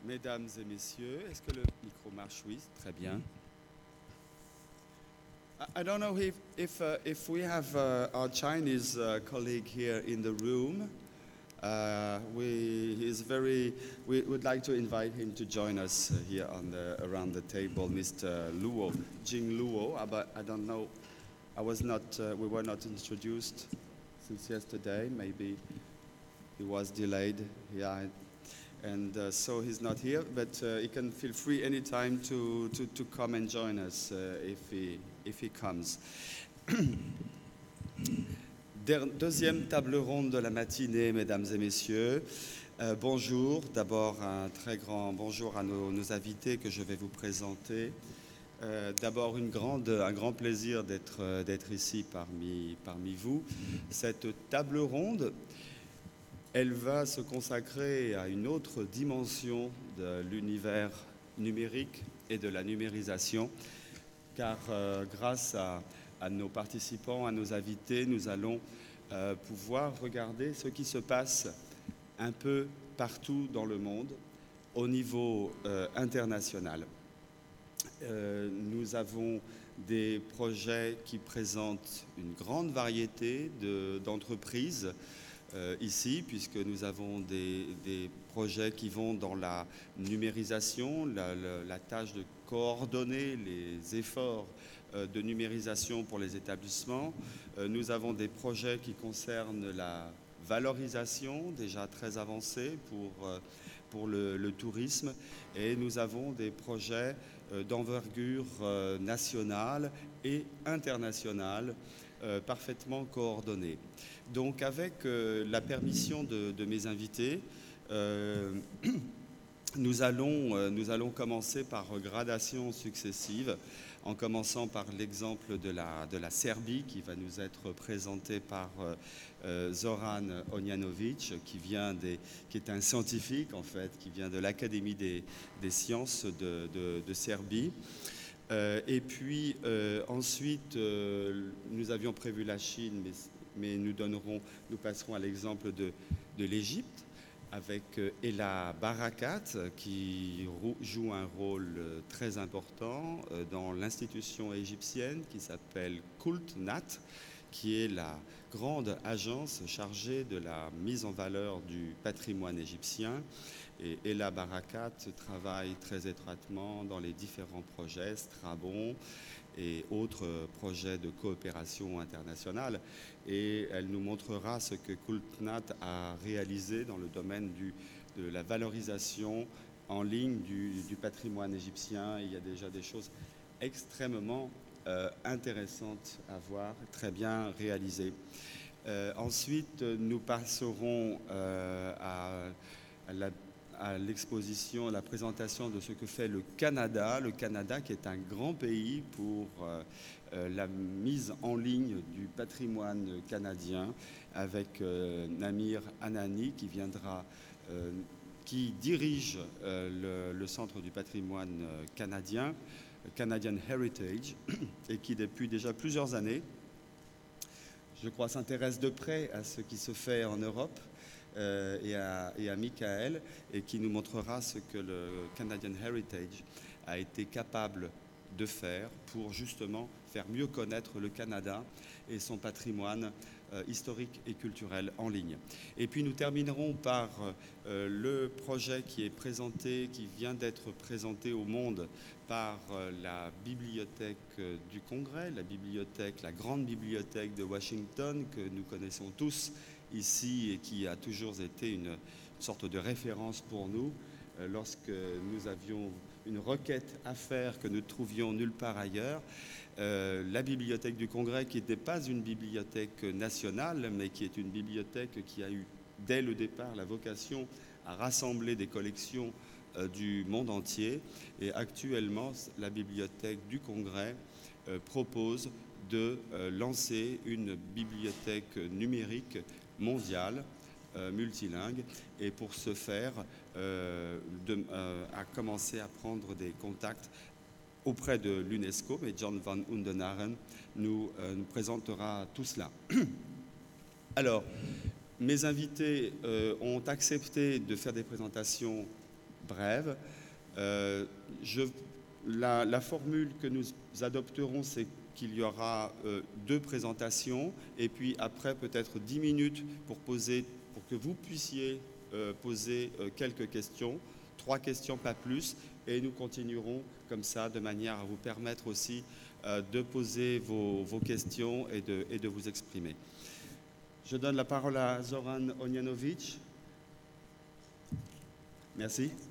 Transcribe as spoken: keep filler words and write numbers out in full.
Mesdames et messieurs, est-ce que le micro marche? Oui, très bien. I, I don't know if if, uh, if we have uh, our Chinese uh, colleague here in the room. Uh, we he is very. We would like to invite him to join us uh, here on the around the table, Mister Luo, Jing Luo. Uh, but I don't know. I was not. Uh, we were not introduced since yesterday. Maybe he was delayed. Yeah. And uh, so he's not here, but uh, he can feel free anytime to, to, to come and join us uh, if, he, if he comes. Deuxième table ronde de la matinée, mesdames et messieurs. Euh, bonjour, d'abord un très grand bonjour à nos, nos invités que je vais vous présenter. Euh, d'abord une grande, un grand plaisir d'être, d'être ici parmi, parmi vous. Cette table ronde, elle va se consacrer à une autre dimension de l'univers numérique et de la numérisation, car euh, grâce à, à nos participants, à nos invités, nous allons euh, pouvoir regarder ce qui se passe un peu partout dans le monde au niveau euh, international. Euh, nous avons des projets qui présentent une grande variété de, d'entreprises Euh, ici, puisque nous avons des, des projets qui vont dans la numérisation, la, la, la tâche de coordonner les efforts euh, de numérisation pour les établissements. Euh, nous avons des projets qui concernent la valorisation, déjà très avancée pour, euh, pour le, le tourisme, et nous avons des projets euh, d'envergure euh, nationale et internationale euh, parfaitement coordonnés. Donc avec euh, la permission de, de mes invités, euh, nous, allons, euh, nous allons commencer par gradation successive, en commençant par l'exemple de la, de la Serbie qui va nous être présenté par euh, Zoran Ognjanović, qui, vient des, qui est un scientifique en fait, qui vient de l'Académie des, des sciences de, de, de Serbie. Euh, et puis euh, ensuite, euh, nous avions prévu la Chine, mais mais nous, donnerons, nous passerons à l'exemple de, de l'Égypte avec Ella Barakat qui joue un rôle très important dans l'institution égyptienne qui s'appelle Kultnat, qui est la grande agence chargée de la mise en valeur du patrimoine égyptien. Et Ella Barakat travaille très étroitement dans les différents projets, Strabon et autres projets de coopération internationale. Et elle nous montrera ce que Kultnat a réalisé dans le domaine du, de la valorisation en ligne du, du patrimoine égyptien. Il y a déjà des choses extrêmement euh, intéressantes à voir, très bien réalisées. Euh, ensuite, nous passerons euh, à, à la à l'exposition, à la présentation de ce que fait le Canada. Le Canada qui est un grand pays pour euh, euh, la mise en ligne du patrimoine canadien avec euh, Namir Anani qui viendra, euh, qui dirige euh, le, le Centre du patrimoine canadien, Canadian Heritage, et qui depuis déjà plusieurs années, je crois, s'intéresse de près à ce qui se fait en Europe. Euh, et, à, et à Michael, et qui nous montrera ce que le Canadian Heritage a été capable de faire pour justement faire mieux connaître le Canada et son patrimoine euh, historique et culturel en ligne. Et puis nous terminerons par euh, le projet qui est présenté, qui vient d'être présenté au monde par euh, la bibliothèque euh, du Congrès, la bibliothèque, la grande bibliothèque de Washington que nous connaissons tous ici et qui a toujours été une, une sorte de référence pour nous euh, lorsque nous avions une requête à faire que nous ne trouvions nulle part ailleurs. Euh, la bibliothèque du Congrès qui n'était pas une bibliothèque nationale mais qui est une bibliothèque qui a eu dès le départ la vocation à rassembler des collections euh, du monde entier, et actuellement la bibliothèque du Congrès euh, propose de euh, lancer une bibliothèque numérique mondiale, euh, multilingue, et pour ce faire, euh, de, euh, a commencé à prendre des contacts auprès de l'UNESCO, mais John van Undenaren nous, euh, nous présentera tout cela. Alors, mes invités euh, ont accepté de faire des présentations brève. Euh, je, la, la formule que nous adopterons, c'est qu'il y aura euh, deux présentations et puis après peut-être dix minutes pour, poser, pour que vous puissiez euh, poser euh, quelques questions, trois questions pas plus, et nous continuerons comme ça de manière à vous permettre aussi euh, de poser vos, vos questions et de, et de vous exprimer. Je donne la parole à Zoran Ognjanović. Merci.